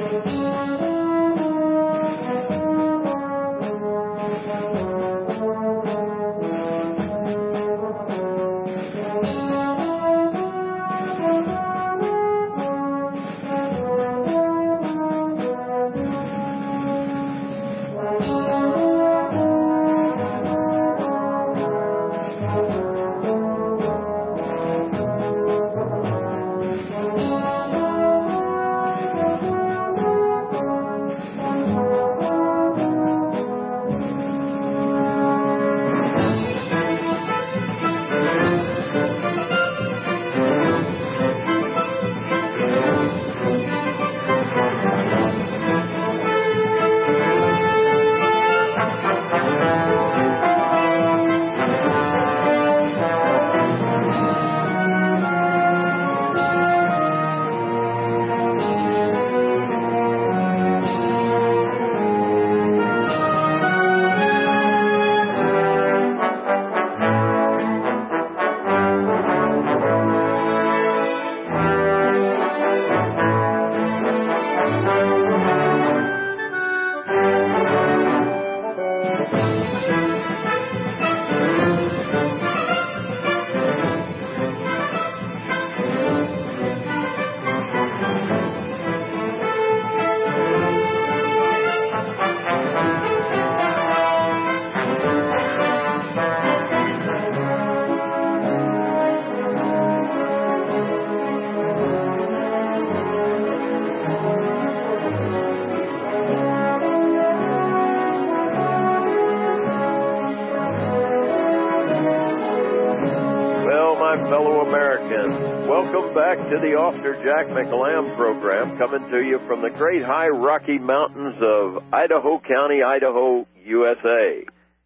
fellow Americans. Welcome back to the Author Jack McLam program, coming to you from the great high Rocky Mountains of Idaho County, Idaho, USA.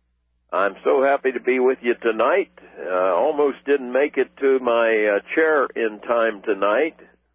I'm so happy to be with you tonight. Almost didn't make it to my chair in time tonight.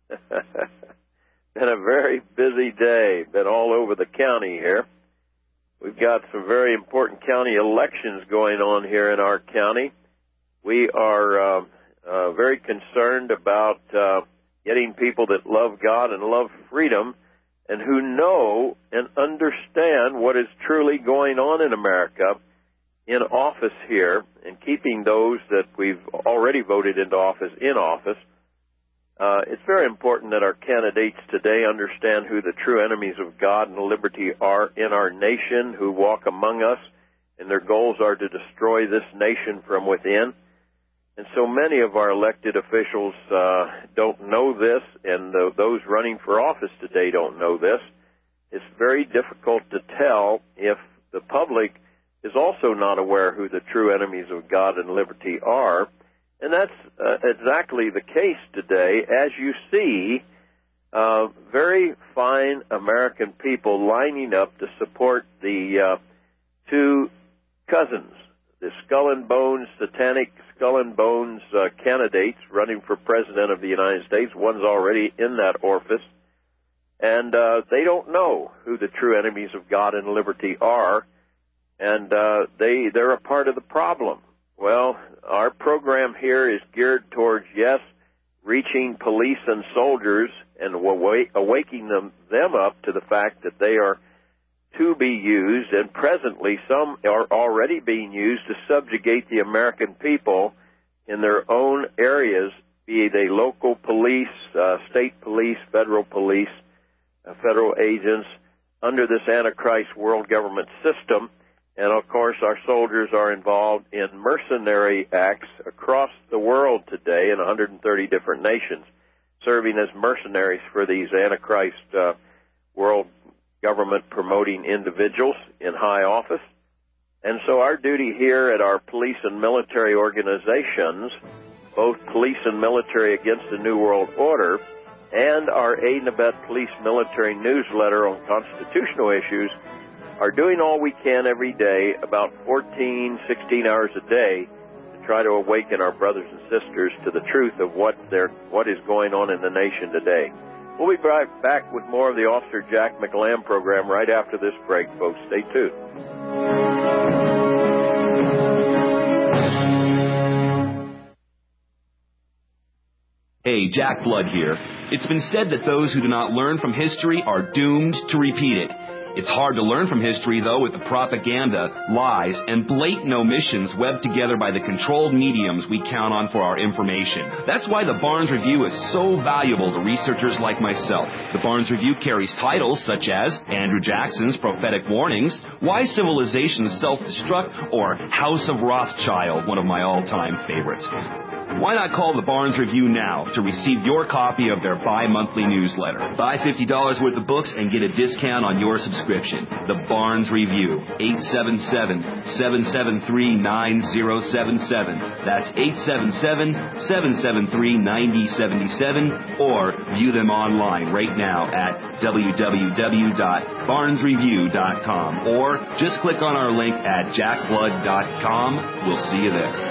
Been a very busy day. Been all over the county here. We've got some very important county elections going on here in our county. We are very concerned about getting people that love God and love freedom and who know and understand what is truly going on in America in office here, and keeping those that we've already voted into office in office. It's very important that our candidates today understand who the true enemies of God and liberty are in our nation, who walk among us, and their goals are to destroy this nation from within. And so many of our elected officials don't know this, and those running for office today don't know this. It's very difficult to tell if the public is also not aware who the true enemies of God and liberty are. And that's exactly the case today, as you see very fine American people lining up to support the two cousins, the Skull and Bones, satanic Skull and Bones candidates running for President of the United States. One's already in that office. And they don't know who the true enemies of God and liberty are, and they're a part of the problem. Well, our program here is geared towards, yes, reaching police and soldiers and awakening them up to the fact that they are to be used, and presently some are already being used to subjugate the American people in their own areas, be they local police, state police, federal agents, under this Antichrist world government system. And, of course, our soldiers are involved in mercenary acts across the world today in 130 different nations, serving as mercenaries for these Antichrist world government promoting individuals in high office. And so our duty here at our police and military organizations, both police and military against the New World Order, and our Aid and Abet Police Military newsletter on constitutional issues, are doing all we can every day, about 14, 16 hours a day, to try to awaken our brothers and sisters to the truth of what is going on in the nation today. We'll be right back with more of the Officer Jack McLam program right after this break, folks. Stay tuned. Hey, Jack Blood here. It's been said that those who do not learn from history are doomed to repeat it. It's hard to learn from history, though, with the propaganda, lies, and blatant omissions webbed together by the controlled mediums we count on for our information. That's why the Barnes Review is so valuable to researchers like myself. The Barnes Review carries titles such as Andrew Jackson's Prophetic Warnings, Why Civilizations Self-Destruct, or House of Rothschild, one of my all-time favorites. Why not call the Barnes Review now to receive your copy of their bi-monthly newsletter? Buy $50 worth of books and get a discount on your subscription. The Barnes Review, 877-773-9077. That's 877-773-9077, or view them online right now at www.barnesreview.com, or just click on our link at jackblood.com. We'll see you there.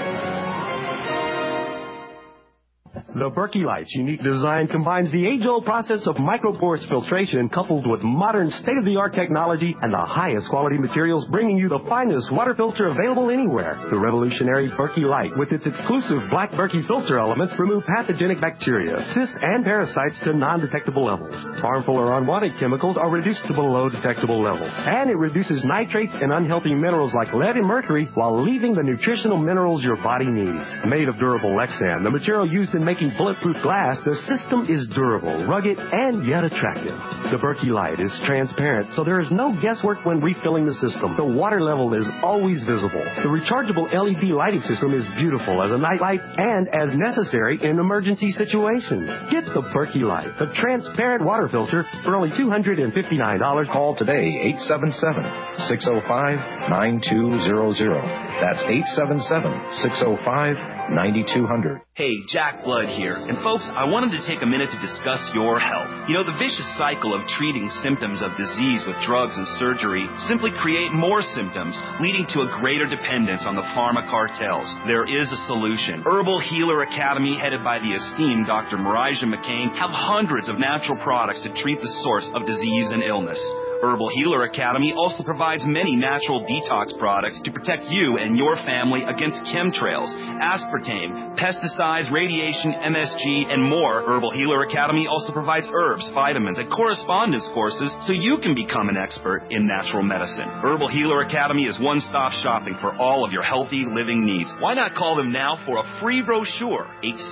The Berkey Light's unique design combines the age-old process of micropores filtration coupled with modern state-of-the-art technology and the highest quality materials, bringing you the finest water filter available anywhere. The revolutionary Berkey Light, with its exclusive black Berkey filter elements, remove pathogenic bacteria, cysts, and parasites to non-detectable levels. Harmful or unwanted chemicals are reduced to below detectable levels. And it reduces nitrates and unhealthy minerals like lead and mercury while leaving the nutritional minerals your body needs. Made of durable Lexan, the material used in making bulletproof glass, the system is durable, rugged, and yet attractive. The Berkey Light is transparent, so there is no guesswork when refilling the system. The water level is always visible. The rechargeable LED lighting system is beautiful as a night light and as necessary in emergency situations. Get the Berkey Light, the transparent water filter, for only $259. Call today, 877-605-9200. That's 877-605-9200. 9200. Hey, Jack Blood here. And folks, I wanted to take a minute to discuss your health. You know, the vicious cycle of treating symptoms of disease with drugs and surgery simply create more symptoms, leading to a greater dependence on the pharma cartels. There is a solution. Herbal Healer Academy, headed by the esteemed Dr. Marijah McCain, have hundreds of natural products to treat the source of disease and illness. Herbal Healer Academy also provides many natural detox products to protect you and your family against chemtrails, aspartame, pesticides, radiation, MSG, and more. Herbal Healer Academy also provides herbs, vitamins, and correspondence courses so you can become an expert in natural medicine. Herbal Healer Academy is one-stop shopping for all of your healthy living needs. Why not call them now for a free brochure?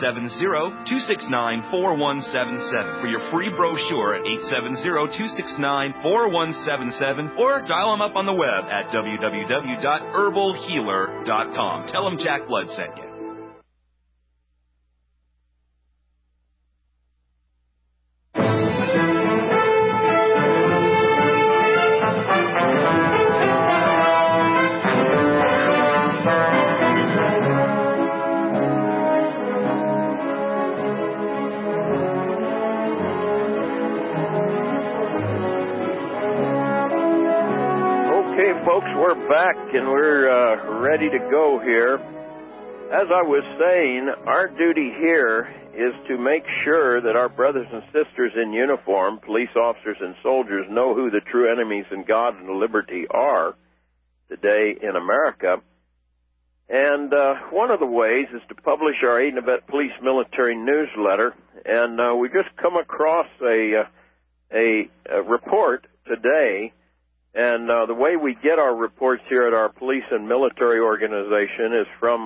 870-269-4177 for your free brochure at 870-269-4177, or dial them up on the web at www.herbalhealer.com. Tell them Jack Blood sent you. Folks, we're back and we're ready to go here. As I was saying, our duty here is to make sure that our brothers and sisters in uniform, police officers and soldiers, know who the true enemies in God and liberty are today in America. And one of the ways is to publish our Aid and Abet Police Military newsletter. And we just come across a report today. And the way we get our reports here at our police and military organization is from,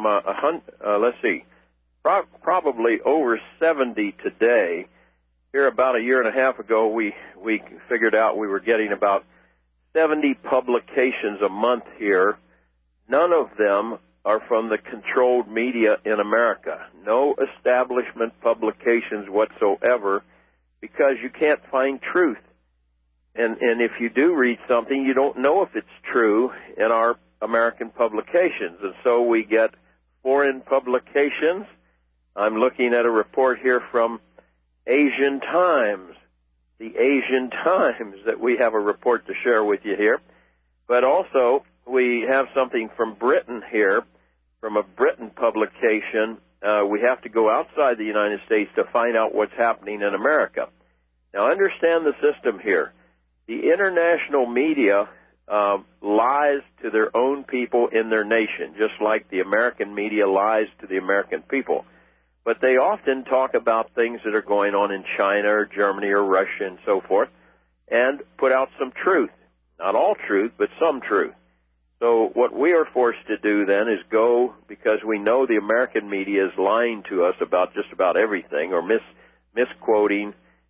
probably over 70 today. Here about a year and a half ago, we figured out we were getting about 70 publications a month here. None of them are from the controlled media in America. No establishment publications whatsoever, because you can't find truth. And if you do read something, you don't know if it's true in our American publications. And so we get foreign publications. I'm looking at a report here from Asian Times, the Asian Times, that we have a report to share with you here. But also we have something from Britain here, from a Britain publication. We have to go outside the United States to find out what's happening in America. Now understand the system here. The international media lies to their own people in their nation, just like the American media lies to the American people. but they often talk about things that are going on in China or Germany or Russia and so forth, and put out some truth. Not all truth, but some truth. So what we are forced to do then is go, because we know the American media is lying to us about just about everything, or misquoting,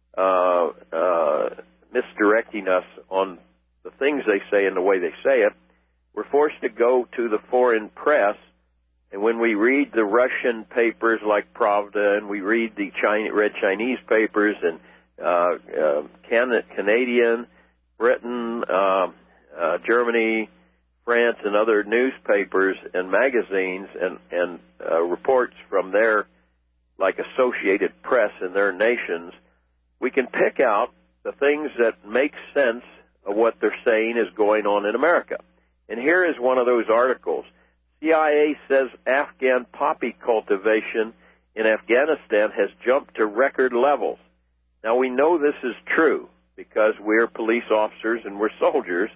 misdirecting us on the things they say and the way they say it. We're forced to go to the foreign press, and when we read the Russian papers like Pravda, and we read the red Chinese papers, and Canadian, Britain, Germany, France, and other newspapers and magazines and reports from their, like, Associated Press in their nations, we can pick out the things that make sense of what they're saying is going on in America. And here is one of those articles. CIA says Afghan poppy cultivation in Afghanistan has jumped to record levels. Now, we know this is true because we're police officers and we're soldiers,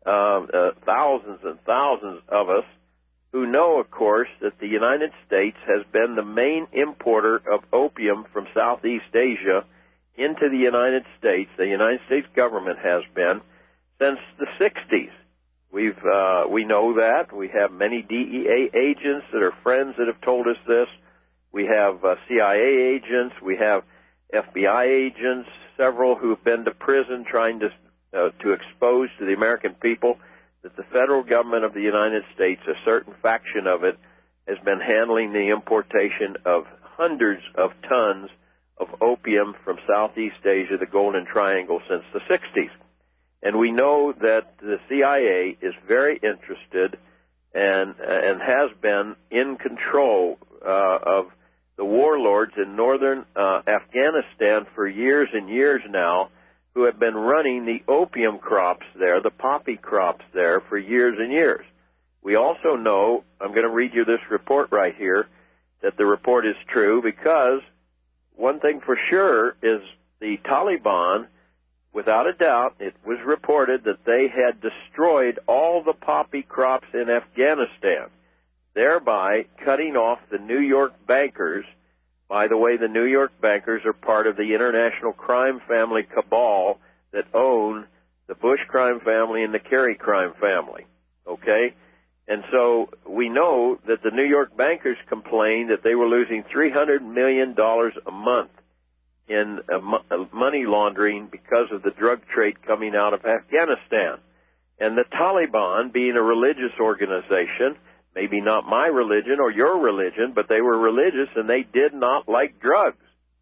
thousands and thousands of us, who know, of course, that the United States has been the main importer of opium from Southeast Asia into the United States. The United States government has been since the 60s. We know that. We have many DEA agents that are friends that have told us this. We have CIA agents. We have FBI agents, several who have been to prison trying to expose to the American people that the federal government of the United States, a certain faction of it, has been handling the importation of hundreds of tons of opium from Southeast Asia, the Golden Triangle, since the 60s. And we know that the CIA is very interested and has been in control of the warlords in northern Afghanistan for years and years now, who have been running the opium crops there, the poppy crops there, for years and years. We also know, I'm going to read you this report right here, that the report is true, because one thing for sure is the Taliban, without a doubt, it was reported that they had destroyed all the poppy crops in Afghanistan, thereby cutting off the New York bankers. By the way, the New York bankers are part of the international crime family cabal that own the Bush crime family and the Kerry crime family, okay? And so we know that the New York bankers complained that they were losing $300 million a month in money laundering because of the drug trade coming out of Afghanistan. And the Taliban, being a religious organization, maybe not my religion or your religion, but they were religious and they did not like drugs.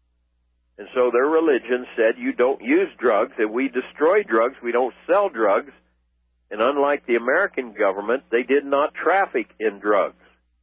And so their religion said, you don't use drugs, and we destroy drugs, we don't sell drugs. And unlike the American government, they did not traffic in drugs.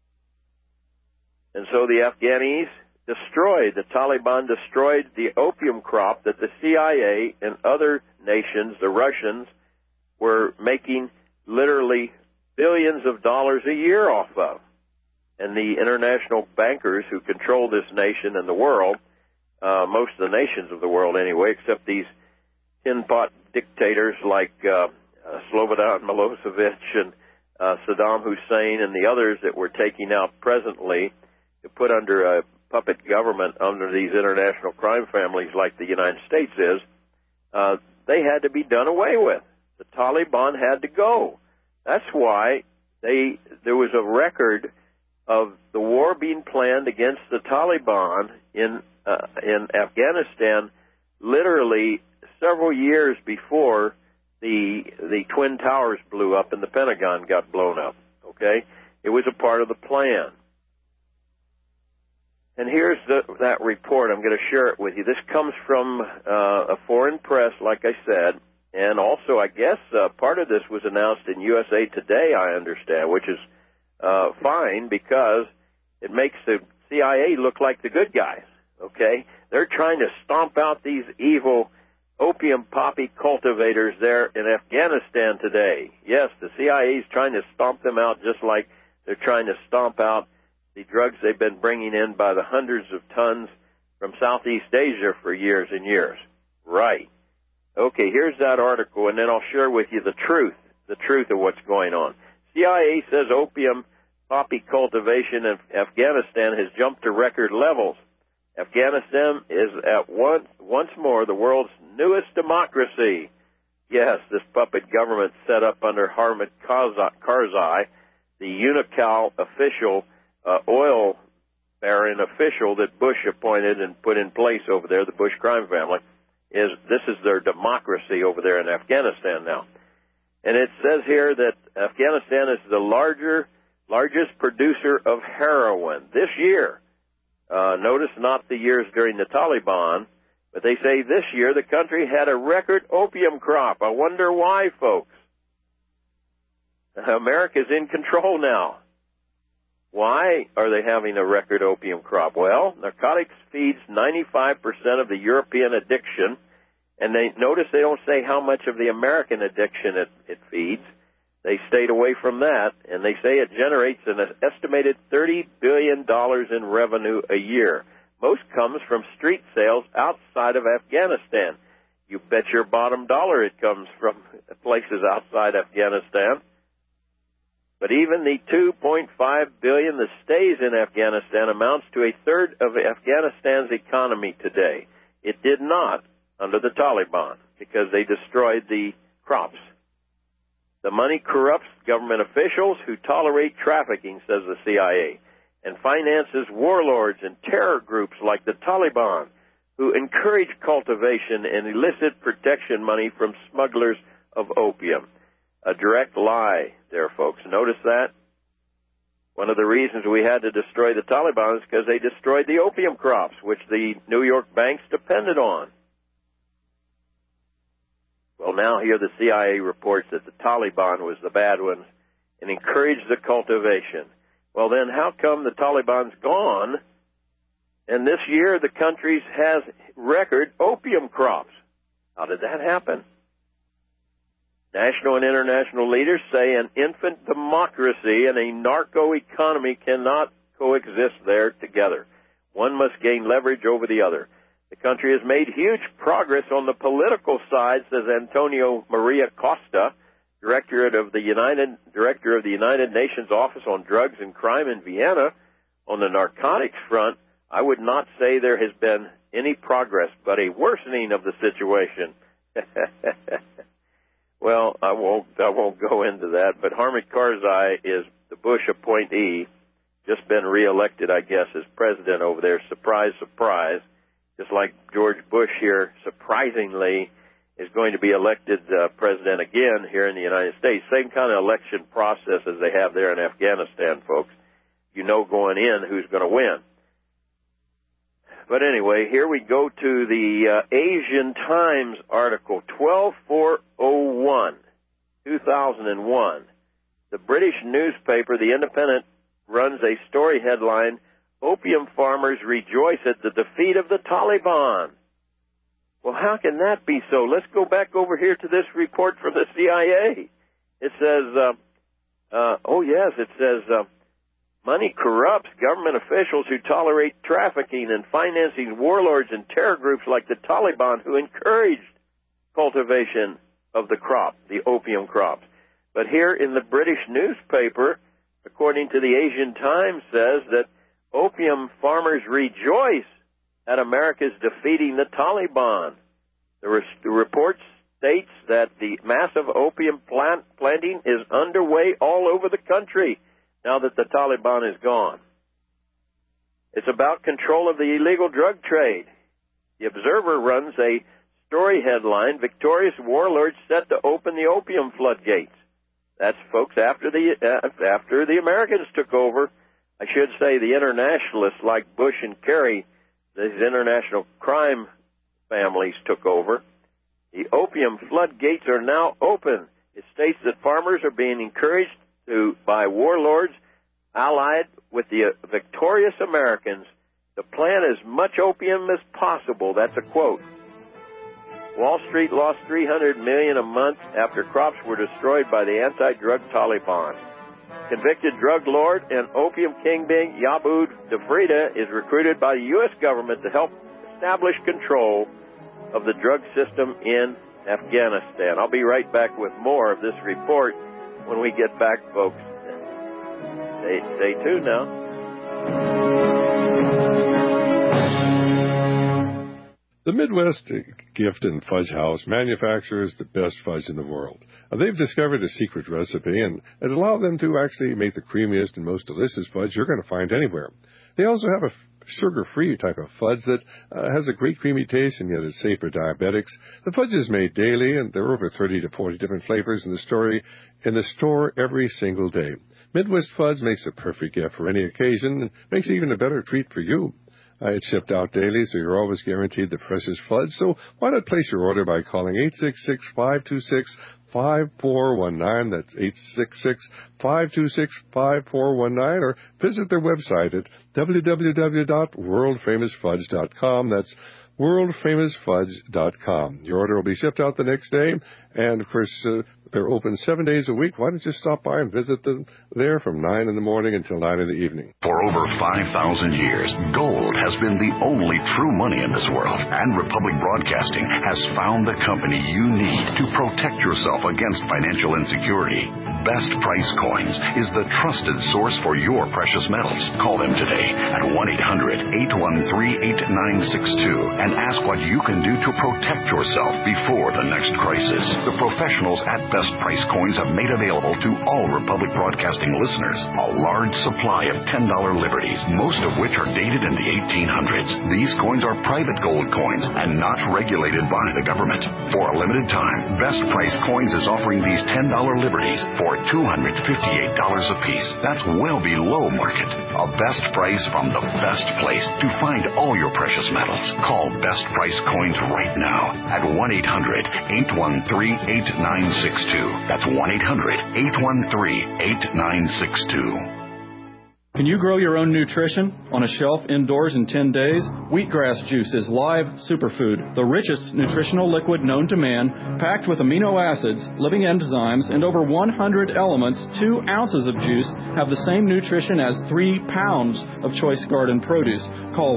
And so the Afghanis the Taliban destroyed the opium crop that the CIA and other nations, the Russians, were making literally billions of dollars a year off of. And the international bankers who control this nation and the world, most of the nations of the world anyway, except these tin-pot dictators like Slobodan Milosevic and Saddam Hussein and the others that we're taking out presently to put under a puppet government under these international crime families like the United States is, they had to be done away with. The Taliban had to go. That's why there was a record of the war being planned against the Taliban in Afghanistan literally several years before the Twin Towers blew up and the Pentagon got blown up, okay? It was a part of the plan. And here's that report. I'm going to share it with you. This comes from a foreign press, like I said, and also, I guess, part of this was announced in USA Today, I understand, which is fine because it makes the CIA look like the good guys, okay? They're trying to stomp out these evil opium poppy cultivators there in Afghanistan today. Yes, the CIA is trying to stomp them out just like they're trying to stomp out the drugs they've been bringing in by the hundreds of tons from Southeast Asia for years and years. Right. Okay, here's that article, and then I'll share with you the truth of what's going on. CIA says opium poppy cultivation in Afghanistan has jumped to record levels. Afghanistan is at once more the world's newest democracy. Yes, this puppet government set up under Hamid Karzai, the Unocal official, oil baron official that Bush appointed and put in place over there, the Bush crime family, this is their democracy over there in Afghanistan now. And it says here that Afghanistan is the largest producer of heroin this year. Notice not the years during the Taliban, but they say this year the country had a record opium crop. I wonder why, folks. America's in control now. Why are they having a record opium crop? Well, narcotics feeds 95% of the European addiction, and notice they don't say how much of the American addiction it feeds. They stayed away from that, and they say it generates an estimated $30 billion in revenue a year. Most comes from street sales outside of Afghanistan. You bet your bottom dollar it comes from places outside Afghanistan. But even the $2.5 billion that stays in Afghanistan amounts to a third of Afghanistan's economy today. It did not under the Taliban because they destroyed the crops. The money corrupts government officials who tolerate trafficking, says the CIA, and finances warlords and terror groups like the Taliban, who encourage cultivation and elicit protection money from smugglers of opium. A direct lie there, folks. Notice that? One of the reasons we had to destroy the Taliban is because they destroyed the opium crops, which the New York banks depended on. Well, now here the CIA reports that the Taliban was the bad ones and encouraged the cultivation. Well, then how come the Taliban's gone, and this year the country has record opium crops? How did that happen? National and international leaders say an infant democracy and a narco-economy cannot coexist there together. One must gain leverage over the other. The country has made huge progress on the political side, says Antonio Maria Costa, Director of the United Nations Office on Drugs and Crime in Vienna. On the narcotics front, I would not say there has been any progress, but a worsening of the situation. Well, I won't go into that, but Hamid Karzai is the Bush appointee, just been reelected, I guess, as president over there. Surprise, surprise. Just like George Bush here, surprisingly, is going to be elected president again here in the United States. Same kind of election process as they have there in Afghanistan, folks. You know going in who's going to win. But anyway, here we go to the Asian Times article, 12401, 2001. The British newspaper, The Independent, runs a story headline, Opium farmers rejoice at the defeat of the Taliban. Well, how can that be so? Let's go back over here to this report from the CIA. It says, money corrupts government officials who tolerate trafficking and financing warlords and terror groups like the Taliban who encouraged cultivation of the crop, the opium crops. But here in the British newspaper, according to the Asian Times, says that opium farmers rejoice at America's defeating the Taliban. The report states that the massive opium planting is underway all over the country now that the Taliban is gone. It's about control of the illegal drug trade. The Observer runs a story headline, Victorious Warlords Set to Open the Opium Floodgates. That's, folks, after the Americans took over. I should say the internationalists like Bush and Kerry, these international crime families took over. The opium floodgates are now open. It states that farmers are being encouraged by warlords allied with the victorious Americans to plant as much opium as possible. That's a quote. Wall Street lost $300 million a month after crops were destroyed by the anti-drug Taliban. Convicted drug lord and opium kingpin Yaboud Defrida is recruited by the U.S. government to help establish control of the drug system in Afghanistan. I'll be right back with more of this report when we get back, folks. Stay tuned now. The Midwest Gift and Fudge House manufactures the best fudge in the world. They've discovered a secret recipe, and it allows them to actually make the creamiest and most delicious fudge you're going to find anywhere. They also have a sugar-free type of fudge that has a great creamy taste, and yet is safe for diabetics. The fudge is made daily, and there are over 30 to 40 different flavors in the store every single day. Midwest Fudge makes a perfect gift for any occasion, and makes it even a better treat for you. It's shipped out daily, so you're always guaranteed the freshest fudge. So why not place your order by calling 866-526-5419. That's 866-526-5419. Or visit their website at www.worldfamousfudge.com. That's worldfamousfudge.com. Your order will be shipped out the next day. And, of course, they're open 7 days a week. Why don't you stop by and visit them there from 9 in the morning until 9 in the evening? For over 5,000 years, gold has been the only true money in this world. And Republic Broadcasting has found the company you need to protect yourself against financial insecurity. Best Price Coins is the trusted source for your precious metals. Call them today at 1-800-813-8962 and ask what you can do to protect yourself before the next crisis. The professionals at Best Price Coins have made available to all Republic Broadcasting listeners a large supply of $10 liberties, most of which are dated in the 1800s. These coins are private gold coins and not regulated by the government. For a limited time, Best Price Coins is offering these $10 liberties for $258 apiece. That's well below market. A best price from the best place to find all your precious metals. Call Best Price Coins right now at 1-800-813-8962. That's 1-800-813-8962. Can you grow your own nutrition on a shelf indoors in 10 days? Wheatgrass juice is live superfood, the richest nutritional liquid known to man, packed with amino acids, living enzymes, and over 100 elements. 2 ounces of juice have the same nutrition as 3 pounds of choice garden produce. Call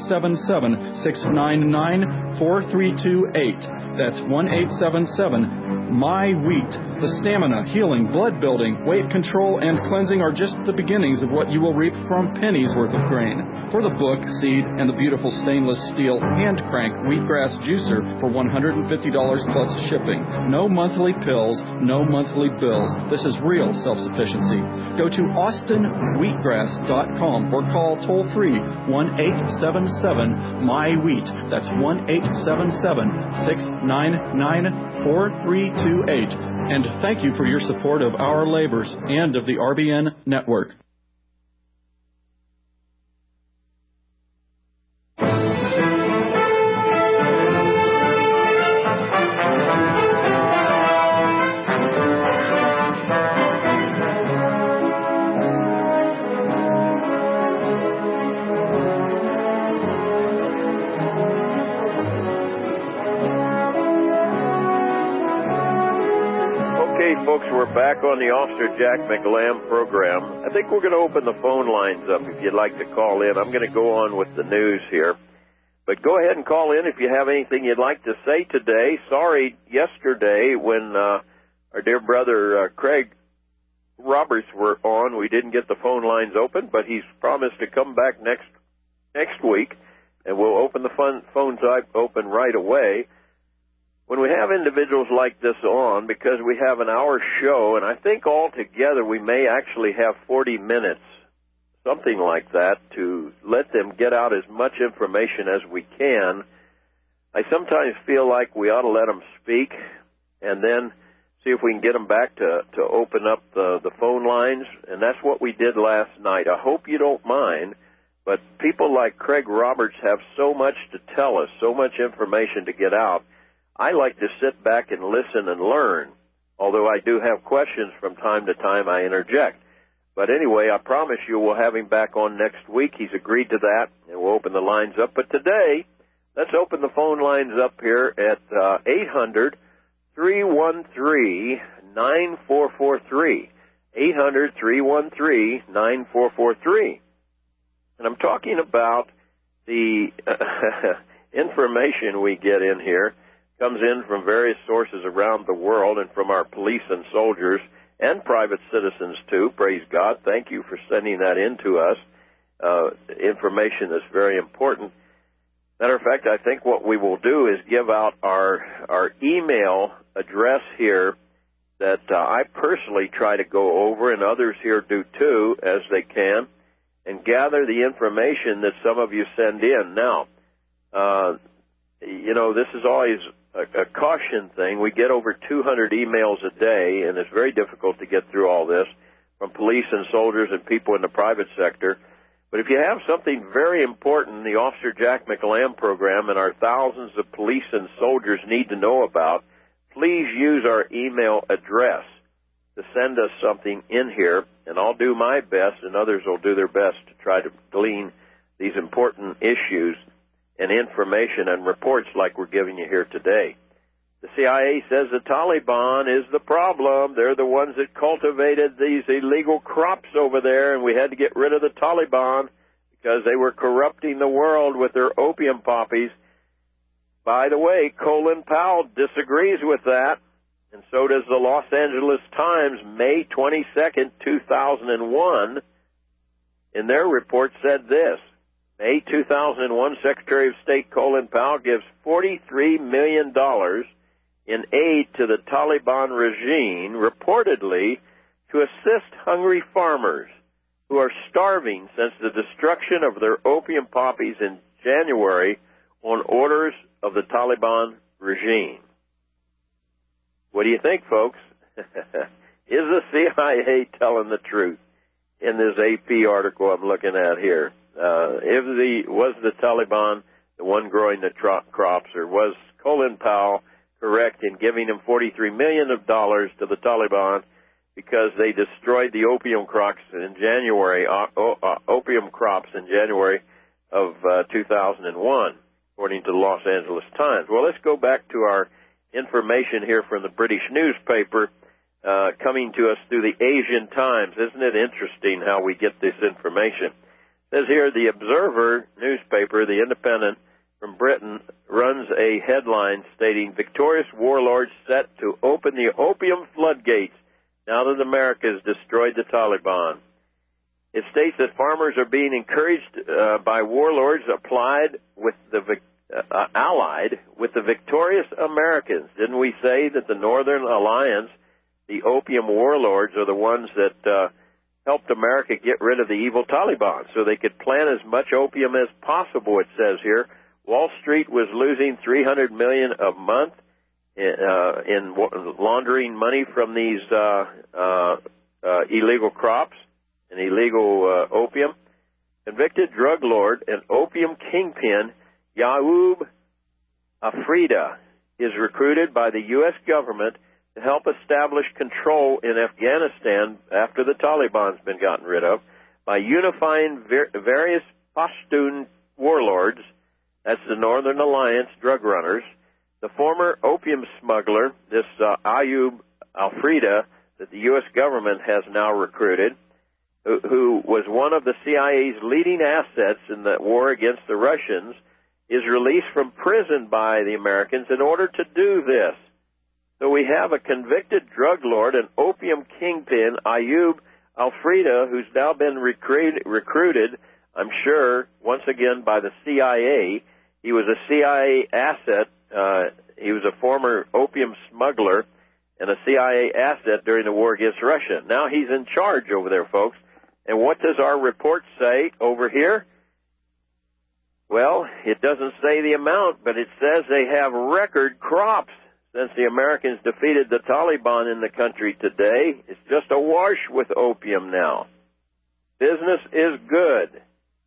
1-877-699-4328. That's 1-877-MY-WHEAT. The stamina, healing, blood building, weight control, and cleansing are just the beginnings of what you will reap from pennies worth of grain. For the book, seed, and the beautiful stainless steel hand crank wheatgrass juicer for $150 plus shipping. No monthly pills, no monthly bills. This is real self-sufficiency. Go to austinwheatgrass.com or call toll-free 1-877-MY-WHEAT. That's 1-877-699-4328. And thank you for your support of our labors and of the RBN Network. Folks, we're back on the Officer Jack McLam program. I think we're going to open the phone lines up if you'd like to call in. I'm going to go on with the news here. But go ahead and call in if you have anything you'd like to say today. Sorry, yesterday when our dear brother Craig Roberts were on, we didn't get the phone lines open, but he's promised to come back next week, and we'll open the phones open right away. When we have individuals like this on, because we have an hour show, and I think altogether we may actually have 40 minutes, something like that, to let them get out as much information as we can, I sometimes feel like we ought to let them speak and then see if we can get them back to open up the phone lines, and that's what we did last night. I hope you don't mind, but people like Craig Roberts have so much to tell us, so much information to get out. I like to sit back and listen and learn. Although I do have questions from time to time, I interject. But anyway, I promise you we'll have him back on next week. He's agreed to that, and we'll open the lines up. But today, let's open the phone lines up here at 800-313-9443. 800-313-9443. And I'm talking about the information we get in here. Comes in from various sources around the world and from our police and soldiers and private citizens, too. Praise God. Thank you for sending that in to us, information that's very important. Matter of fact, I think what we will do is give out our email address here that I personally try to go over, and others here do too, as they can, and gather the information that some of you send in. Now, this is always a caution thing. We get over 200 emails a day, and it's very difficult to get through all this from police and soldiers and people in the private sector. But if you have something very important the Officer Jack McLamb program and our thousands of police and soldiers need to know about, please use our email address to send us something in here, and I'll do my best, and others will do their best to try to glean these important issues and information and reports like we're giving you here today. The CIA says the Taliban is the problem. They're the ones that cultivated these illegal crops over there, and we had to get rid of the Taliban because they were corrupting the world with their opium poppies. By the way, Colin Powell disagrees with that, and so does the Los Angeles Times, May 22nd, 2001. In their report said this: May 2001, Secretary of State Colin Powell gives $43 million in aid to the Taliban regime, reportedly to assist hungry farmers who are starving since the destruction of their opium poppies in January on orders of the Taliban regime. What do you think, folks? Is the CIA telling the truth in this AP article I'm looking at here? Was the Taliban the one growing the crops, or was Colin Powell correct in giving him $43 million to the Taliban because they destroyed the opium crops in January? Opium crops in January of 2001, according to the Los Angeles Times. Well, let's go back to our information here from the British newspaper, coming to us through the Asian Times. Isn't it interesting how we get this information? It says here, the Observer newspaper, the Independent from Britain, runs a headline stating, victorious warlords set to open the opium floodgates now that America has destroyed the Taliban. It states that farmers are being encouraged by warlords allied with the victorious Americans. Didn't we say that the Northern Alliance, the opium warlords, are the ones that helped America get rid of the evil Taliban so they could plant as much opium as possible, it says here. Wall Street was losing $300 million a month in laundering money from these illegal crops and illegal opium. Convicted drug lord and opium kingpin Yaub Afrida is recruited by the U.S. government to help establish control in Afghanistan after the Taliban's been gotten rid of by unifying various Pashtun warlords. That's the Northern Alliance drug runners. The former opium smuggler, this Ayub Al-Frida, that the U.S. government has now recruited, who was one of the CIA's leading assets in the war against the Russians, is released from prison by the Americans in order to do this. So we have a convicted drug lord, an opium kingpin, Ayub Al-Frida, who's now been recruited, I'm sure, once again by the CIA. He was a CIA asset. He was a former opium smuggler and a CIA asset during the war against Russia. Now he's in charge over there, folks. And what does our report say over here? Well, it doesn't say the amount, but it says they have record crops since the Americans defeated the Taliban in the country today. It's just awash with opium now. Business is good.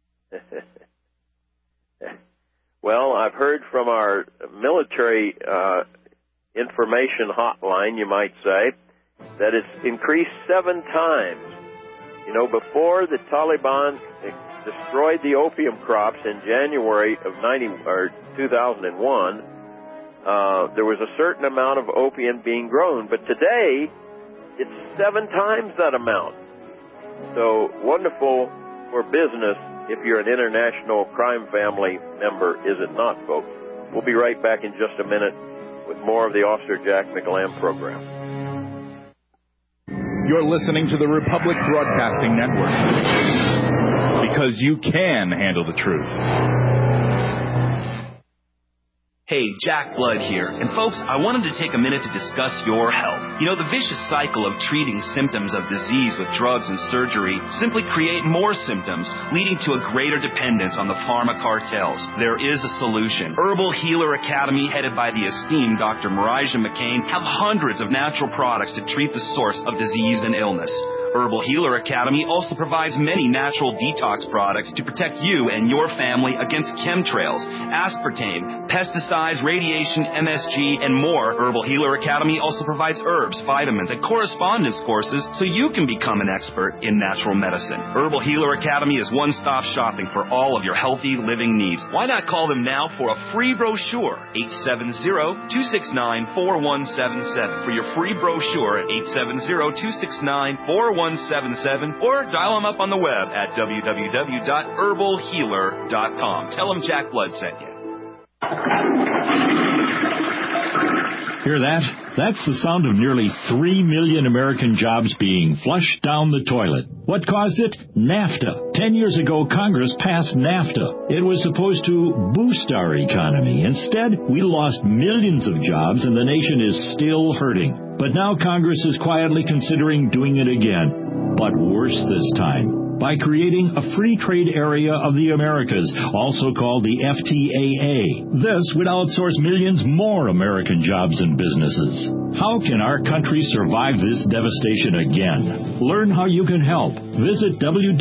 Well, I've heard from our military information hotline, you might say, that it's increased 7 times. You know, before the Taliban destroyed the opium crops in January of 2001, there was a certain amount of opium being grown, but today it's 7 times that amount. So wonderful for business if you're an international crime family member, is it not, folks? We'll be right back in just a minute with more of the Officer Jack McLamb program. You're listening to the Republic Broadcasting Network, because you can handle the truth. Hey, Jack Blood here. And folks, I wanted to take a minute to discuss your health. You know, the vicious cycle of treating symptoms of disease with drugs and surgery simply create more symptoms, leading to a greater dependence on the pharma cartels. There is a solution. Herbal Healer Academy, headed by the esteemed Dr. Marijah McCain, have hundreds of natural products to treat the source of disease and illness. Herbal Healer Academy also provides many natural detox products to protect you and your family against chemtrails, aspartame, pesticides, radiation, MSG, and more. Herbal Healer Academy also provides herbs, vitamins, and correspondence courses so you can become an expert in natural medicine. Herbal Healer Academy is one-stop shopping for all of your healthy living needs. Why not call them now for a free brochure? 870-269-4177 for your free brochure at 870-269-4177, or dial them up on the web at www.herbalhealer.com. Tell them Jack Blood sent you. Hear that? That's the sound of nearly 3 million American jobs being flushed down the toilet. What caused it? NAFTA. 10 years ago, Congress passed NAFTA. It was supposed to boost our economy. Instead, we lost millions of jobs and the nation is still hurting. But now Congress is quietly considering doing it again. But worse this time, by creating a free trade area of the Americas, also called the FTAA. This would outsource millions more American jobs and businesses. How can our country survive this devastation again? Learn how you can help. Visit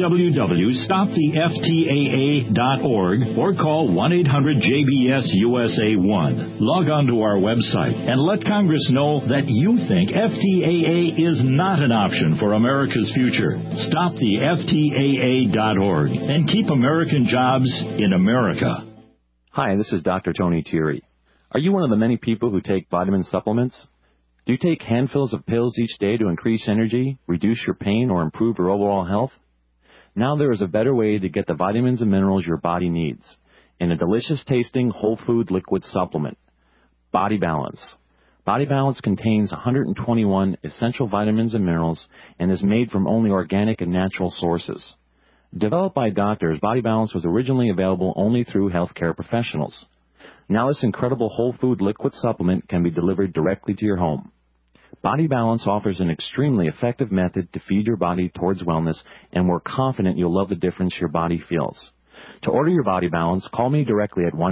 www.stoptheftaa.org or call 1-800-JBS-USA1. Log on to our website and let Congress know that you think FTAA is not an option for America's future. StopTheFTAA.org and keep American jobs in America. Hi, this is Dr. Tony Thierry. Are you one of the many people who take vitamin supplements? Do you take handfuls of pills each day to increase energy, reduce your pain, or improve your overall health? Now there is a better way to get the vitamins and minerals your body needs in a delicious-tasting whole food liquid supplement, Body Balance. Body Balance contains 121 essential vitamins and minerals and is made from only organic and natural sources. Developed by doctors, Body Balance was originally available only through healthcare professionals. Now this incredible whole food liquid supplement can be delivered directly to your home. Body Balance offers an extremely effective method to feed your body towards wellness, and we're confident you'll love the difference your body feels. To order your Body Balance, call me directly at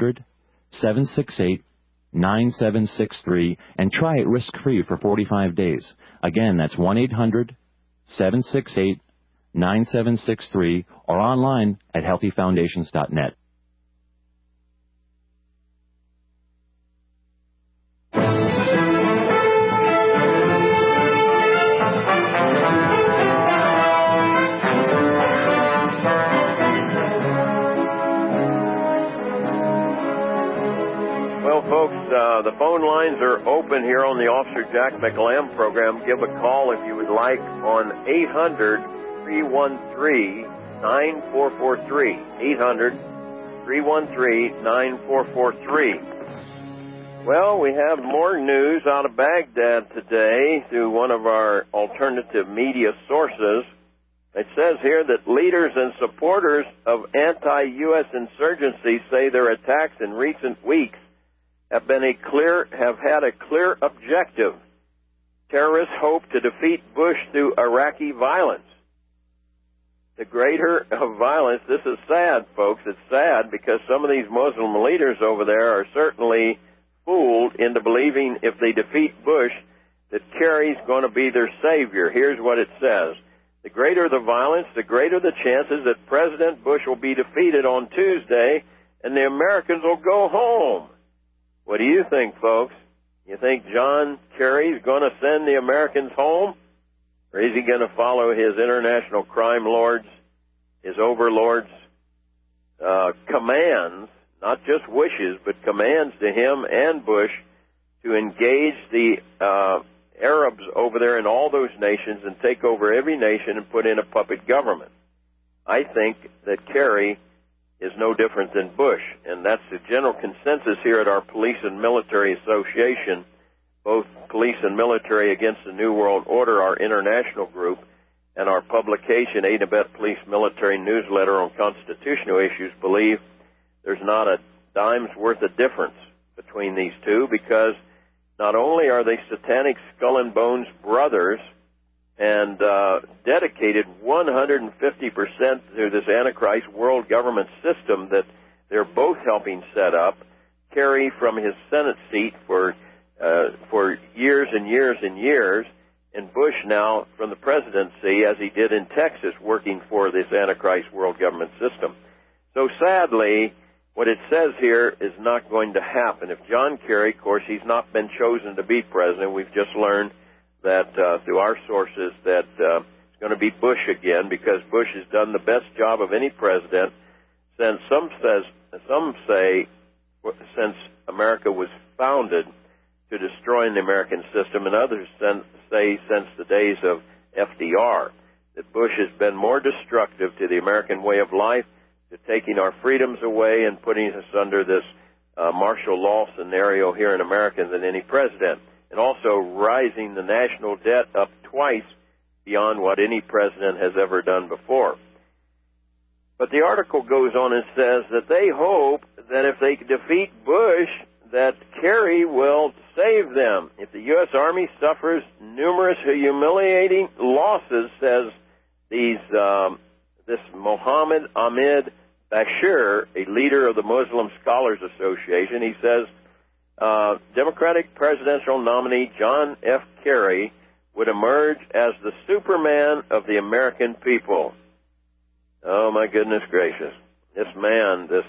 1-800-768-9763 and try it risk-free for 45 days. Again, that's 1-800-768-9763 or online at healthyfoundations.net. The phone lines are open here on the Officer Jack McLam program. Give a call if you would like on 800-313-9443. 800-313-9443. Well, we have more news out of Baghdad today through one of our alternative media sources. It says here that leaders and supporters of anti-U.S. insurgency say their attacks in recent weeks have had a clear objective. Terrorists hope to defeat Bush through Iraqi violence. The greater of violence, this is sad, folks. It's sad because some of these Muslim leaders over there are certainly fooled into believing if they defeat Bush that Kerry's going to be their savior. Here's what it says. The greater the violence, the greater the chances that President Bush will be defeated on Tuesday and the Americans will go home. What do you think, folks? You think John Kerry's going to send the Americans home? Or is he going to follow his international crime lords, his overlords' commands, not just wishes, but commands to him and Bush to engage the Arabs over there in all those nations and take over every nation and put in a puppet government? I think that Kerry is no different than Bush, and that's the general consensus here at our Police and Military Association, both Police and Military Against the New World Order, our international group, and our publication, Aid and Abet Police Military Newsletter on Constitutional Issues, believe there's not a dime's worth of difference between these two, because not only are they satanic skull and bones brothers and dedicated 150% to this Antichrist world government system that they're both helping set up, Kerry from his Senate seat for years and years and years, and Bush now from the presidency, as he did in Texas, working for this Antichrist world government system. So sadly, what it says here is not going to happen. If John Kerry, of course, he's not been chosen to be president. We've just learned that through our sources that it's going to be Bush again, because Bush has done the best job of any president since some say since America was founded, to destroying the American system, and others say since the days of FDR, that Bush has been more destructive to the American way of life, to taking our freedoms away and putting us under this martial law scenario here in America than any president, and also rising the national debt up twice beyond what any president has ever done before. But the article goes on and says that they hope that if they defeat Bush, that Kerry will save them. If the U.S. Army suffers numerous humiliating losses, says this Mohammed Ahmed Bashir, a leader of the Muslim Scholars Association, he says Democratic presidential nominee John F. Kerry would emerge as the Superman of the American people. Oh, my goodness gracious. This man, this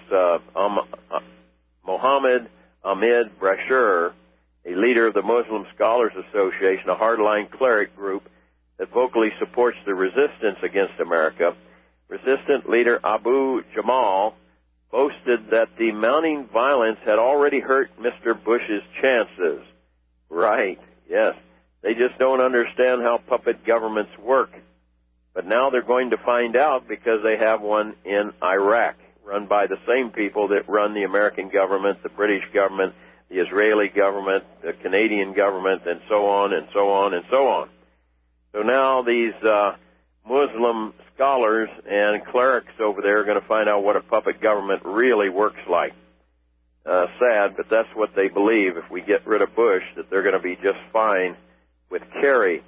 Mohammed Ahmed Bashir, a leader of the Muslim Scholars Association, a hardline cleric group that vocally supports the resistance against America, resistant leader Abu Jamal boasted that the mounting violence had already hurt Mr. Bush's chances. Right, yes. They just don't understand how puppet governments work. But now they're going to find out, because they have one in Iraq, run by the same people that run the American government, the British government, the Israeli government, the Canadian government, and so on and so on and so on. So now these Muslim scholars and clerics over there are going to find out what a puppet government really works like. Sad, but that's what they believe. If we get rid of Bush, that they're going to be just fine with Kerry.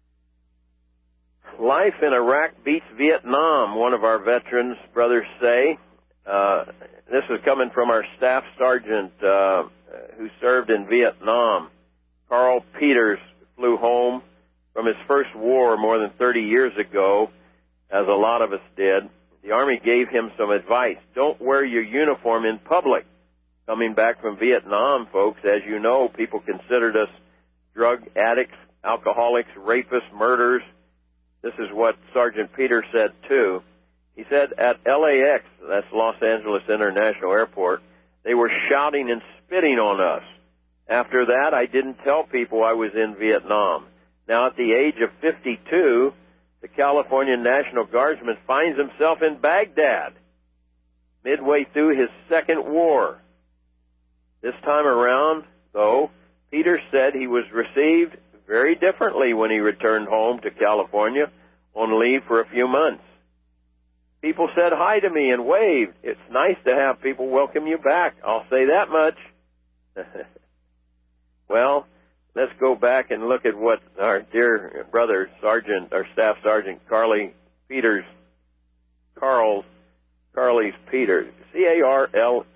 Life in Iraq beats Vietnam, one of our veterans brothers say. This is coming from our staff sergeant who served in Vietnam. Carl Peters flew home from his first war more than 30 years ago, as a lot of us did. The Army gave him some advice. Don't wear your uniform in public. Coming back from Vietnam, folks, as you know, people considered us drug addicts, alcoholics, rapists, murderers. This is what Sergeant Peters said, too. He said at LAX, that's Los Angeles International Airport, they were shouting and spitting on us. After that, I didn't tell people I was in Vietnam. Now, at the age of 52, the California National Guardsman finds himself in Baghdad, midway through his second war. This time around, though, Peters said he was received very differently when he returned home to California on leave for a few months. People said hi to me and waved. It's nice to have people welcome you back. I'll say that much. Well, let's go back and look at what our dear brother, Sergeant, our Staff Sergeant Carly Peters, Carly's Peters, C-A-R-L-Y-S.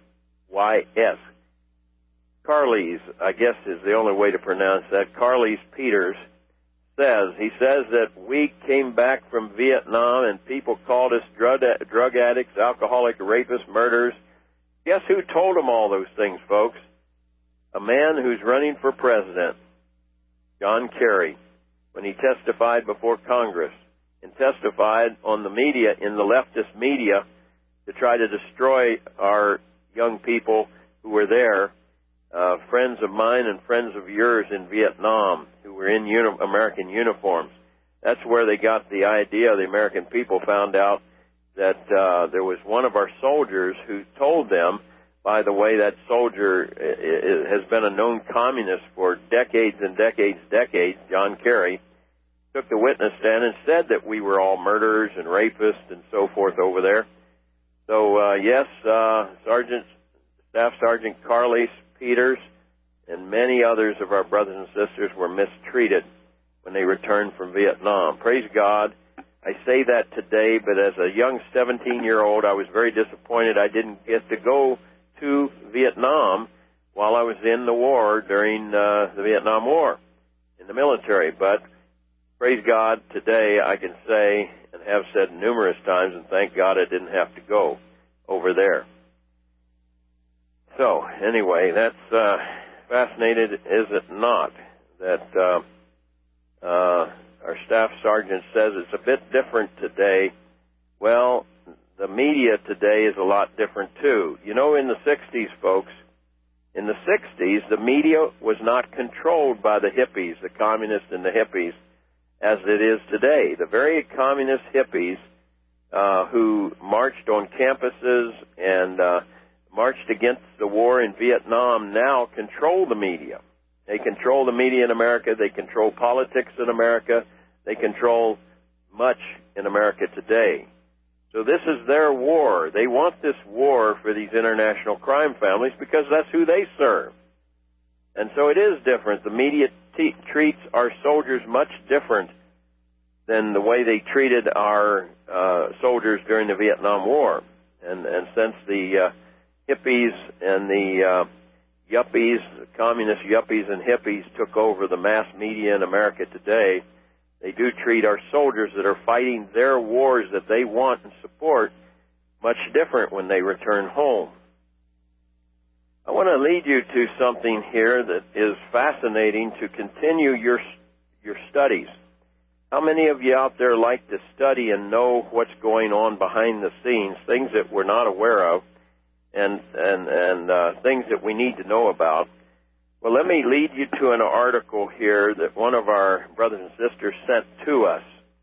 Carly's, I guess is the only way to pronounce that. Carly's Peters says, he says that we came back from Vietnam and people called us drug addicts, alcoholic, rapists, murderers. Guess who told them all those things, folks? A man who's running for president, John Kerry, when he testified before Congress and testified on the media, in the leftist media, to try to destroy our young people who were there. Friends of mine and friends of yours in Vietnam who were in American uniforms. That's where they got the idea. The American people found out that there was one of our soldiers who told them, by the way, that soldier has been a known communist for decades and decades, John Kerry, took the witness stand and said that we were all murderers and rapists and so forth over there. So, yes, Staff Sergeant Carly Peters, and many others of our brothers and sisters were mistreated when they returned from Vietnam. Praise God. I say that today, but as a young 17-year-old, I was very disappointed I didn't get to go to Vietnam while I was in the war during the Vietnam War in the military. But praise God, today I can say and have said numerous times, and thank God I didn't have to go over there. So, anyway, that's fascinating, is it not, that our staff sergeant says it's a bit different today. Well, the media today is a lot different, too. You know, in the 60s, folks, in the 60s, the media was not controlled by the hippies, the communists and the hippies, as it is today. The very communist hippies who marched on campuses and marched against the war in Vietnam now control the media. They control the media in America. They control politics in America. They control much in America today. So this is their war. They want this war for these international crime families because that's who they serve. And so it is different. The media treats our soldiers much different than the way they treated our soldiers during the Vietnam War. And since the hippies and the yuppies, the communist yuppies and hippies took over the mass media in America today, they do treat our soldiers that are fighting their wars that they want and support much different when they return home. I want to lead you to something here that is fascinating to continue your studies. How many of you out there like to study and know what's going on behind the scenes, things that we're not aware of, and things that we need to know about? Well, let me lead you to an article here that one of our brothers and sisters sent to us.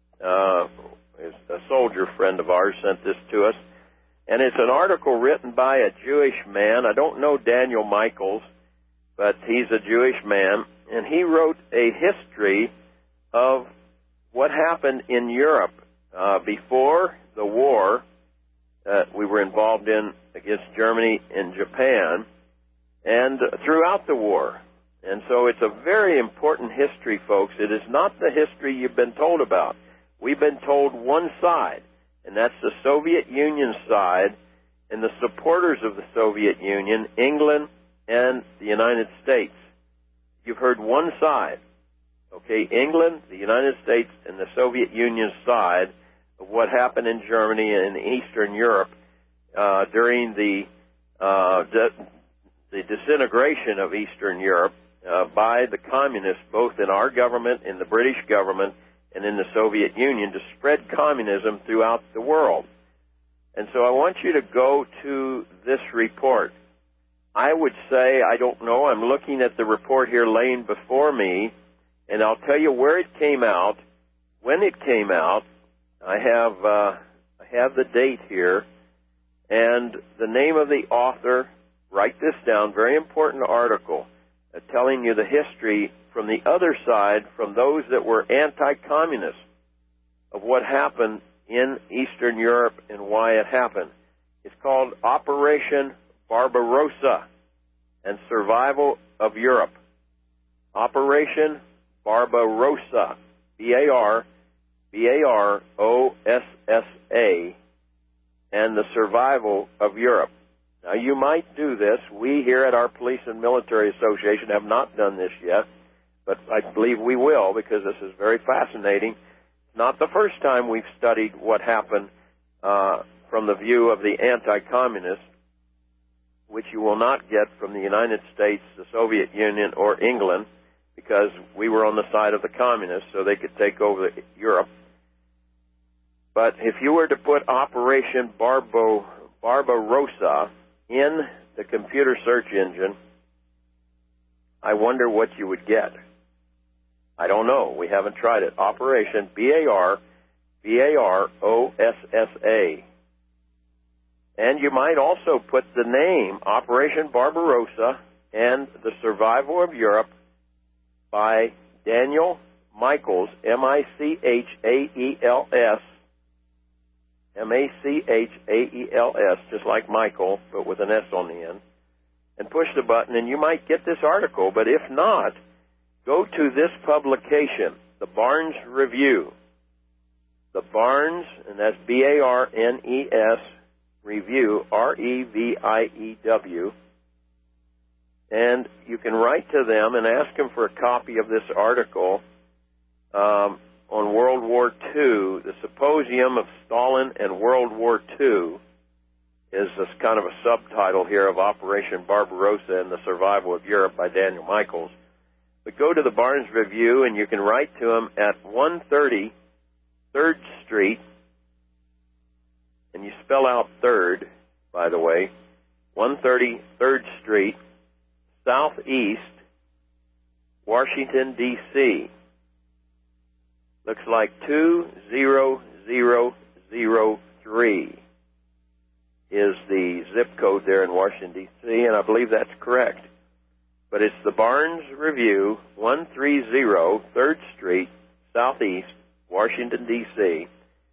A soldier friend of ours sent this to us. And it's an article written by a Jewish man. I don't know Daniel Michaels, but he's a Jewish man. And he wrote a history of what happened in Europe before the war that we were involved in against Germany and Japan, and throughout the war. And so it's a very important history, folks. It is not the history you've been told about. We've been told one side, and that's the Soviet Union side and the supporters of the Soviet Union, England and the United States. You've heard one side, okay, England, the United States, and the Soviet Union side of what happened in Germany and Eastern Europe during the disintegration of Eastern Europe by the communists, both in our government, in the British government, and in the Soviet Union, to spread communism throughout the world. And so I want you to go to this report. I would say, I don't know, I'm looking at the report here laying before me, and I'll tell you where it came out, when it came out. I have the date here, and the name of the author. Write this down, very important article, telling you the history from the other side, from those that were anti-communist, of what happened in Eastern Europe and why it happened. It's called Operation Barbarossa and Survival of Europe. Operation Barbarossa, B-A-R-B-A-R-O-S-S-A, and the Survival of Europe. Now, you might do this. We here at our Police and Military Association have not done this yet, but I believe we will because this is very fascinating. It's not the first time we've studied what happened from the view of the anti-communists, which you will not get from the United States, the Soviet Union, or England, because we were on the side of the communists so they could take over Europe. But if you were to put Operation Barbarossa in the computer search engine, I wonder what you would get. I don't know. We haven't tried it. Operation B-A-R-B-A-R-O-S-S-A. And you might also put the name Operation Barbarossa and the Survival of Europe by Daniel Michaels, M-I-C-H-A-E-L-S, M-A-C-H-A-E-L-S, just like Michael, but with an S on the end. and push the button, and you might get this article. But if not, go to this publication, the Barnes Review. The Barnes, and that's Barnes, Review, Review. And you can write to them and ask them for a copy of this article on World War II. The Symposium of Stalin and World War II is this kind of a subtitle here of Operation Barbarossa and the Survival of Europe by Daniel Michaels. But go to the Barnes Review, and you can write to them at 130 3rd Street, and you spell out 3rd, by the way, 130 3rd Street, Southeast, Washington, D.C. Looks like 20003 is the zip code there in Washington, D.C., and I believe that's correct. But it's the Barnes Review, 130 3rd Street, Southeast, Washington, D.C.,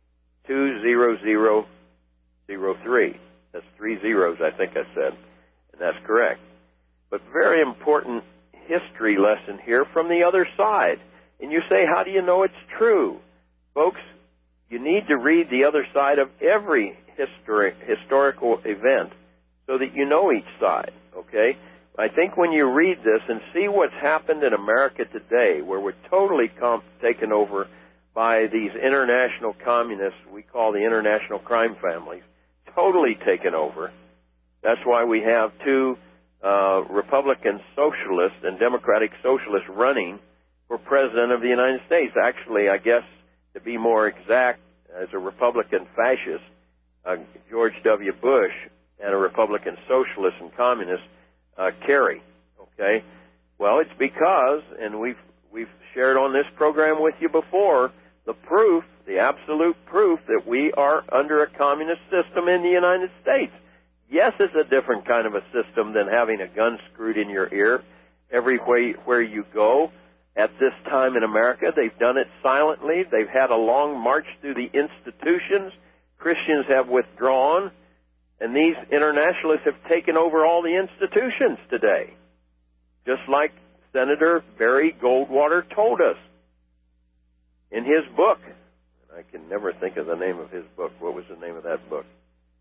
20003. That's 3 zeros, I think I said, and that's correct. But very important history lesson here from the other side. And you say, how do you know it's true? Folks, you need to read the other side of every historical event so that you know each side, okay? I think when you read this and see what's happened in America today, where we're totally taken over by these international communists we call the international crime families, totally taken over. That's why we have two Republican socialists and Democratic socialists running for President of the United States. Actually, I guess, to be more exact, as a Republican fascist, George W. Bush, and a Republican socialist and communist, Kerry. Okay? Well, it's because, and we've shared on this program with you before, the proof, the absolute proof that we are under a communist system in the United States. Yes, it's a different kind of a system than having a gun screwed in your ear everywhere you go. At this time in America, they've done it silently. They've had a long march through the institutions. Christians have withdrawn, and these internationalists have taken over all the institutions today, just like Senator Barry Goldwater told us in his book. I can never think of the name of his book. What was the name of that book?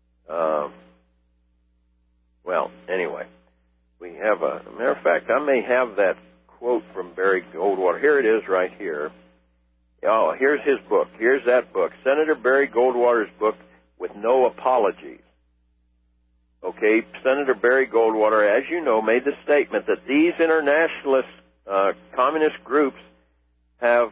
Well, anyway, we have a matter of fact, I may have that quote from Barry Goldwater. Here it is right here. Oh, here's his book. Here's that book. Senator Barry Goldwater's book, With No Apologies. Okay, Senator Barry Goldwater, as you know, made the statement that these internationalist communist groups have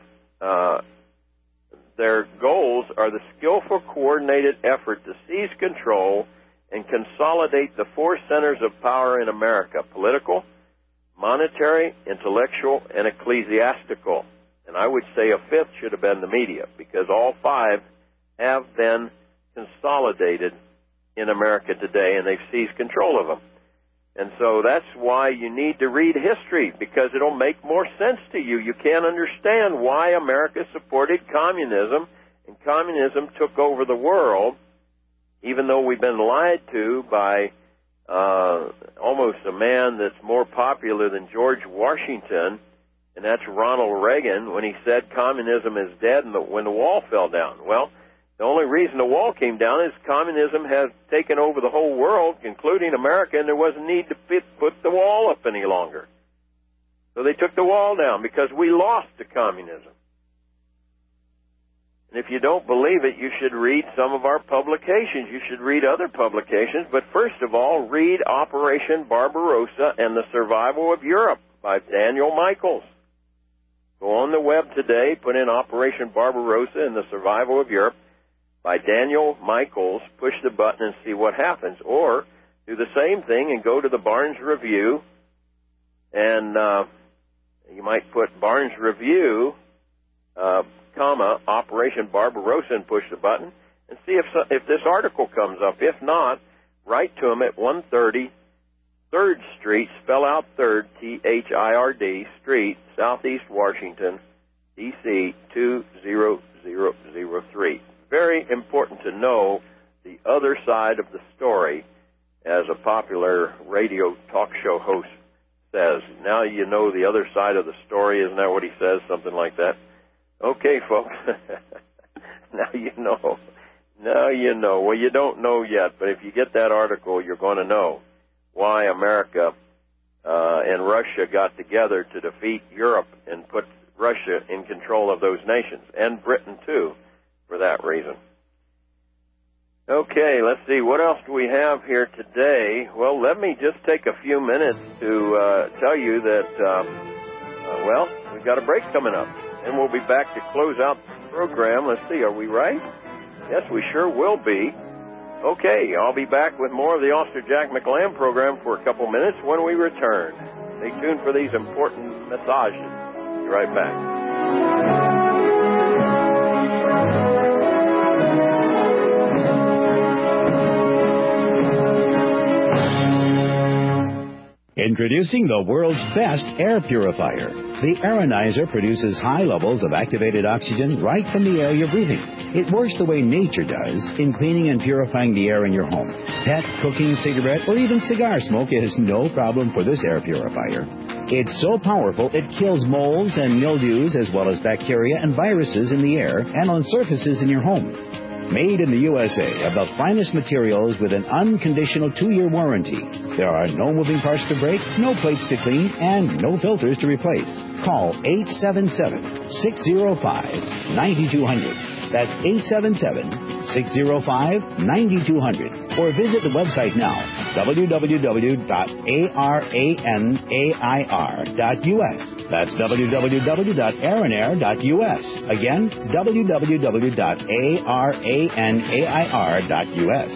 their goals are the skillful, coordinated effort to seize control and consolidate the four centers of power in America: political, monetary, intellectual, and ecclesiastical. And I would say a fifth should have been the media, because all five have been consolidated in America today, and they've seized control of them. And so that's why you need to read history, because it'll make more sense to you. You can't understand why America supported communism, and communism took over the world, even though we've been lied to by almost a man that's more popular than George Washington, and that's Ronald Reagan, when he said communism is dead and when the wall fell down. Well, the only reason the wall came down is communism has taken over the whole world, including America, and there wasn't need to put the wall up any longer. So they took the wall down because we lost to communism. And if you don't believe it, you should read some of our publications. You should read other publications. But first of all, read Operation Barbarossa and the Survival of Europe by Daniel Michaels. Go on the web today, put in Operation Barbarossa and the Survival of Europe by Daniel Michaels, push the button and see what happens. Or do the same thing and go to the Barnes Review, and you might put Barnes Review, Operation Barbarossa, and push the button and see if this article comes up. If not, write to them at 130 3rd Street, spell out 3rd, Third Street, Southeast Washington, D.C. 20003. Very important to know the other side of the story as a popular radio talk show host says. Now you know the other side of the story. Isn't that what he says? Something like that. Okay, folks. Now you know. Now you know. Well, you don't know yet, but if you get that article, you're going to know why America and Russia got together to defeat Europe and put Russia in control of those nations, and Britain, too, for that reason. Okay, let's see. What else do we have here today? Well, let me just take a few minutes to tell you that, we've got a break coming up, and we'll be back to close out the program. Let's see, are we right? Yes, we sure will be. Okay, I'll be back with more of the Officer Jack McLam program for a couple minutes when we return. Stay tuned for these important messages. Be right back. Introducing the world's best air purifier. The Aeronizer produces high levels of activated oxygen right from the air you're breathing. It works the way nature does in cleaning and purifying the air in your home. Pet, cooking, cigarette, or even cigar smoke is no problem for this air purifier. It's so powerful it kills molds and mildews as well as bacteria and viruses in the air and on surfaces in your home. Made in the USA of the finest materials with an unconditional 2-year warranty. There are no moving parts to break, no plates to clean, and no filters to replace. Call 877-605-9200. That's 877-605-9200. Or visit the website now, www.aranair.us. That's www.aranair.us. Again, www.aranair.us.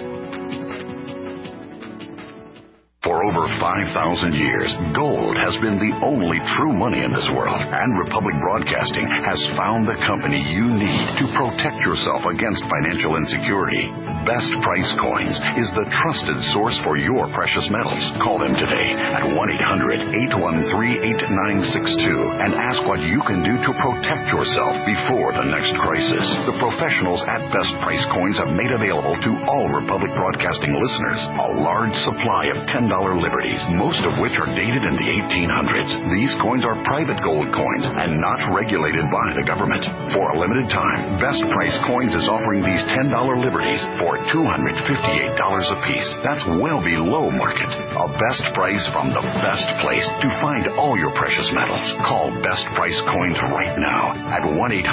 For over 5,000 years, gold has been the only true money in this world, and Republic Broadcasting has found the company you need to protect yourself against financial insecurity. Best Price Coins is the trusted source for your precious metals. Call them today at 1-800-813-8962 and ask what you can do to protect yourself before the next crisis. The professionals at Best Price Coins have made available to all Republic Broadcasting listeners a large supply of $10 liberties, most of which are dated in the 1800s. These coins are private gold coins and not regulated by the government. For a limited time, Best Price Coins is offering these $10 liberties for $258 apiece. That's well below market. A best price from the best place to find all your precious metals. Call Best Price Coins right now at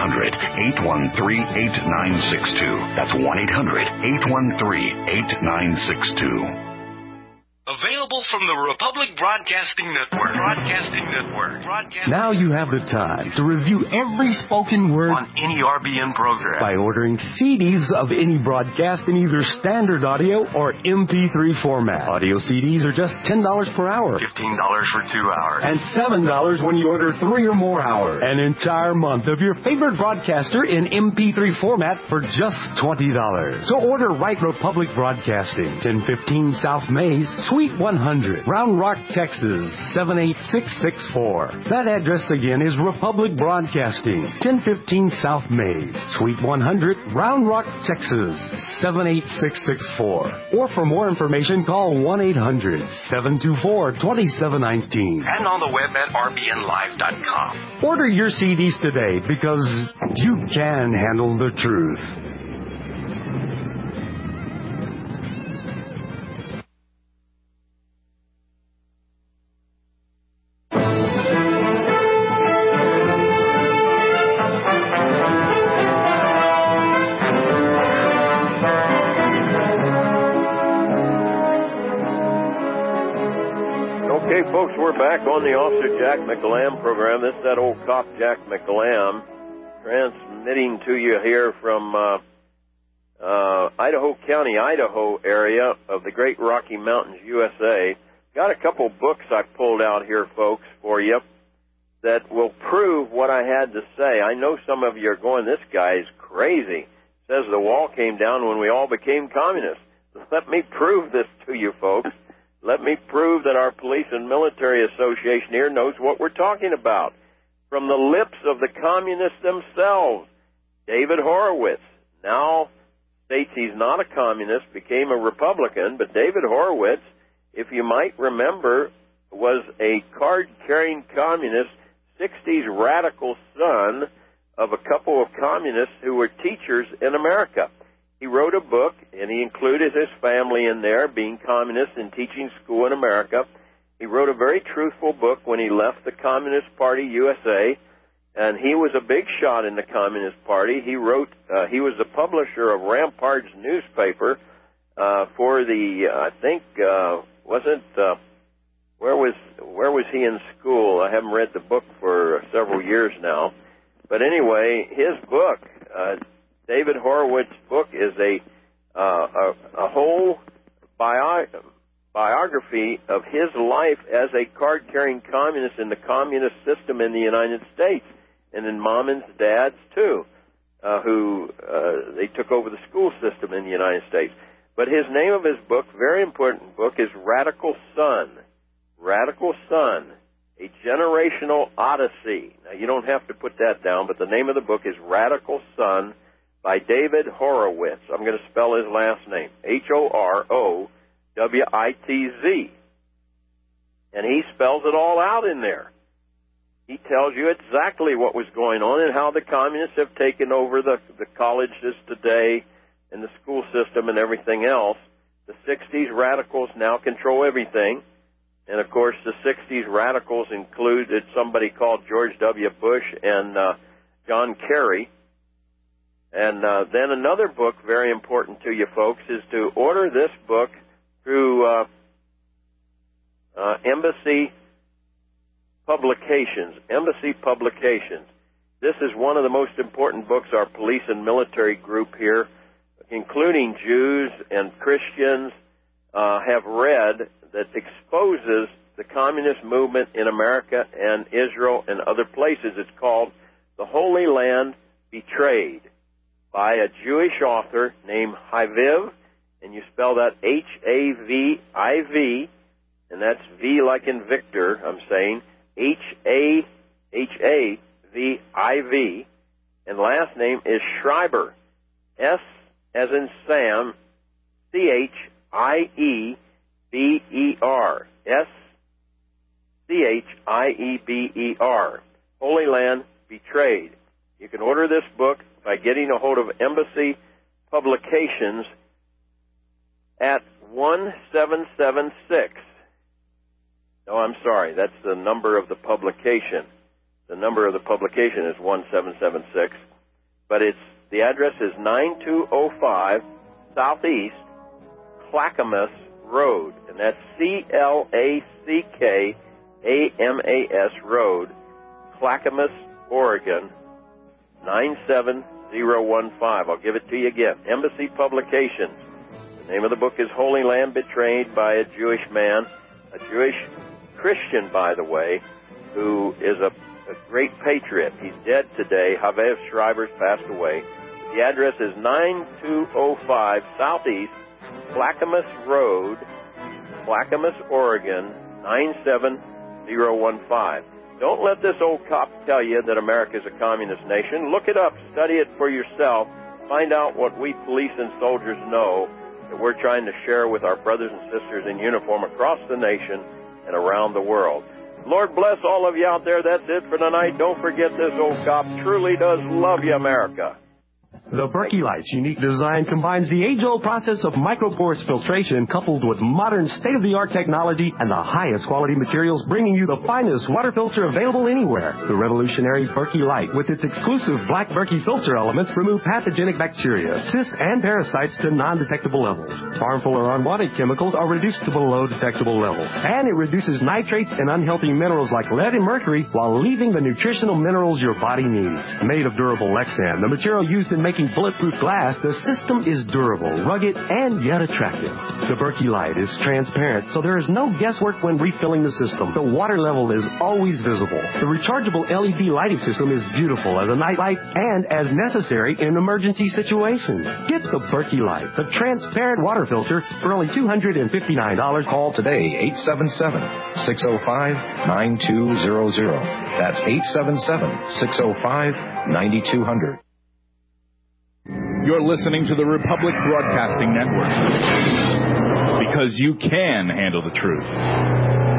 1-800-813-8962. That's 1-800-813-8962. Available from the Republic Broadcasting Network. Now you have the time to review every spoken word on any RBN program by ordering CDs of any broadcast in either standard audio or MP3 format. Audio CDs are just $10 per hour, $15 for 2 hours, and $7 when you order 3 or more hours. An entire month of your favorite broadcaster in MP3 format for just $20. So order right Republic Broadcasting, 1015 South Mays, Suite 100, Round Rock, Texas, 78664. That address again is Republic Broadcasting, 1015 South Mays, Suite 100, Round Rock, Texas, 78664. Or for more information, call 1-800-724-2719. And on the web at rbnlive.com. Order your CDs today because you can handle the truth. Okay, folks, we're back on the Officer Jack McLam program. This is that old cop, Jack McLam, transmitting to you here from Idaho County, Idaho area of the Great Rocky Mountains, USA. Got a couple books I pulled out here, folks, for you that will prove what I had to say. I know some of you are going, this guy's crazy. Says the wall came down when we all became communists. Let me prove this to you, folks. Let me prove that our Police and Military Association here knows what we're talking about. From the lips of the communists themselves, David Horowitz, now states he's not a communist, became a Republican, but David Horowitz, if you might remember, was a card-carrying communist, 60s radical son of a couple of communists who were teachers in America. He wrote a book, and he included his family in there, being communist and teaching school in America. He wrote a very truthful book when he left the Communist Party USA, and he was a big shot in the Communist Party. He wrote, he was the publisher of Rampart's newspaper for the, I think, where was he in school? I haven't read the book for several years now. But anyway, his book, David Horowitz's book, is a whole biography of his life as a card-carrying communist in the communist system in the United States, and in Mom and Dad's too, who they took over the school system in the United States. But his name of his book, very important book, is Radical Son. Radical Son, A Generational Odyssey. Now, you don't have to put that down, but the name of the book is Radical Son by David Horowitz. I'm going to spell his last name, Horowitz. And he spells it all out in there. He tells you exactly what was going on and how the communists have taken over the colleges today and the school system and everything else. The 60s radicals now control everything. And, of course, the 60s radicals included somebody called George W. Bush and John Kerry. And then another book, very important to you folks, is to order this book through Embassy Publications. Embassy Publications. This is one of the most important books our police and military group here, including Jews and Christians, have read, that exposes the communist movement in America and Israel and other places. It's called The Holy Land Betrayed, by a Jewish author named Haviv, and you spell that Haviv, and that's V like in Victor, I'm saying, Haviv, and last name is Schreiber, S as in Sam, Chieber, Schieber, Holy Land Betrayed. You can order this book by getting a hold of Embassy Publications at 1776. No, I'm sorry, that's the number of the publication. The number of the publication is 1776, but the address is 9205 Southeast Clackamas Road, and that's Clackamas Road, Clackamas, Oregon, 97015. I'll give it to you again. Embassy Publications. The name of the book is Holy Land Betrayed, by a Jewish man, a Jewish Christian, by the way, who is a great patriot. He's dead today. Haviv Schreiber's passed away. The address is 9205 Southeast Clackamas Road, Clackamas, Oregon, 97015. Don't let this old cop tell you that America is a communist nation. Look it up. Study it for yourself. Find out what we police and soldiers know that we're trying to share with our brothers and sisters in uniform across the nation and around the world. Lord bless all of you out there. That's it for tonight. Don't forget, this old cop truly does love you, America. The Berkey Light's unique design combines the age-old process of microporous filtration coupled with modern state-of-the-art technology and the highest quality materials, bringing you the finest water filter available anywhere. The revolutionary Berkey Light, with its exclusive black Berkey filter elements, remove pathogenic bacteria, cysts, and parasites to non-detectable levels. Harmful or unwanted chemicals are reduced to below detectable levels. And it reduces nitrates and unhealthy minerals like lead and mercury while leaving the nutritional minerals your body needs. Made of durable Lexan, the material used in making bulletproof glass, the system is durable, rugged, and yet attractive. The Berkey Light is transparent, so there is no guesswork when refilling the system. The water level is always visible. The rechargeable LED lighting system is beautiful as a night light and as necessary in emergency situations. Get the Berkey Light, the transparent water filter, for only $259. Call today, 877-605-9200. That's 877-605-9200. You're listening to the Republic Broadcasting Network. Because you can handle the truth.